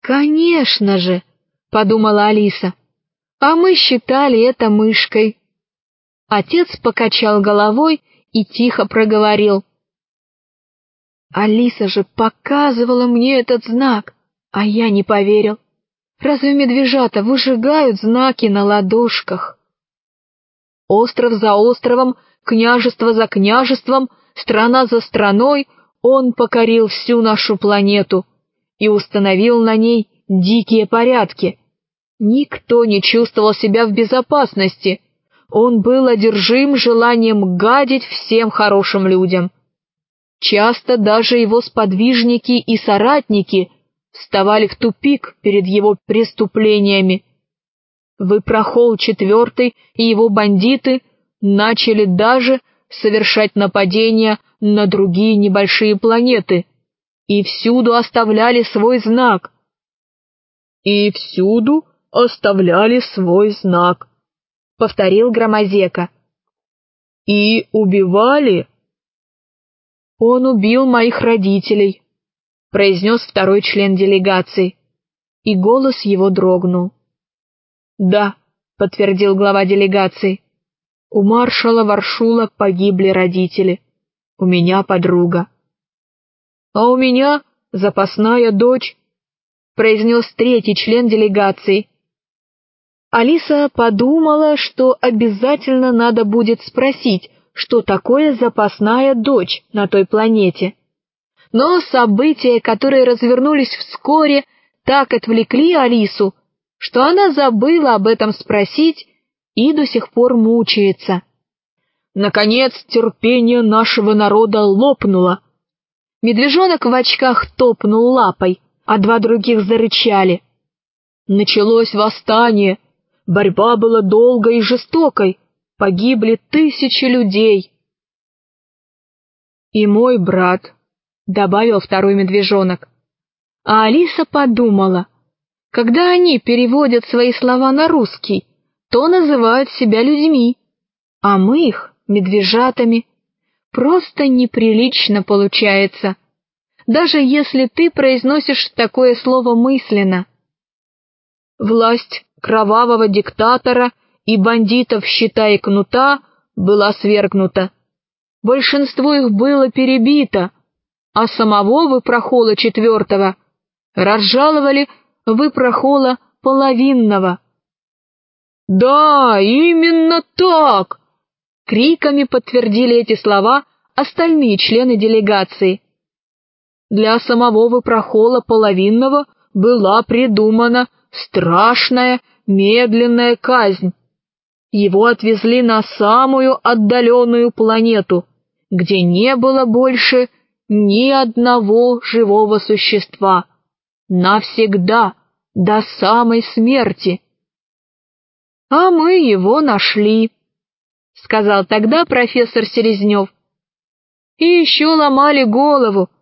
«Конечно же», — подумала Алиса, — «а мы считали это мышкой». Отец покачал головой и тихо проговорил: «Алиса же показывала мне этот знак, а я не поверил. Разве медвежата выжигают знаки на ладошках?» Остров за островом, княжество за княжеством, страна за страной он покорил всю нашу планету и установил на ней дикие порядки. Никто не чувствовал себя в безопасности. Он был одержим желанием гадить всем хорошим людям. Часто даже его сподвижники и соратники вставали в тупик перед его преступлениями. Выпрохол IV и его бандиты начали даже совершать нападения на другие небольшие планеты и всюду оставляли свой знак. «И всюду оставляли свой знак», — повторил Громозека. «И убивали?» «Он убил моих родителей», — произнес второй член делегации, и голос его дрогнул. «Да», — подтвердил глава делегации, — «у маршала Варшула погибли родители, у меня подруга». «А у меня запасная дочь», — произнес третий член делегации. Алиса подумала, что обязательно надо будет спросить, что такое запасная дочь на той планете. Но события, которые развернулись вскоре, так отвлекли Алису, что она забыла об этом спросить и до сих пор мучается. Наконец терпение нашего народа лопнуло. Медвежонок в очках топнул лапой, а два других зарычали. Началось восстание, борьба была долгой и жестокой, погибли тысячи людей. «И мой брат», — добавил второй медвежонок. А Алиса подумала, когда они переводят свои слова на русский, то называют себя людьми, а мы их медвежатами. Просто неприлично получается, даже если ты произносишь такое слово мысленно. Власть кровавого диктатора и бандитов щита и кнута была свергнута. Большинство их было перебито, а самого Выпрохола IV разжаловали Выпрохола Половинного. «Да, именно так!» — криками подтвердили эти слова остальные члены делегации. Для самого Выпрохола Половинного была придумана страшная медленная казнь. Его отвезли на самую отдаленную планету, где не было больше ни одного живого существа. Навсегда, до самой смерти. «А мы его нашли», — сказал тогда профессор Селезнев. «И еще ломали голову,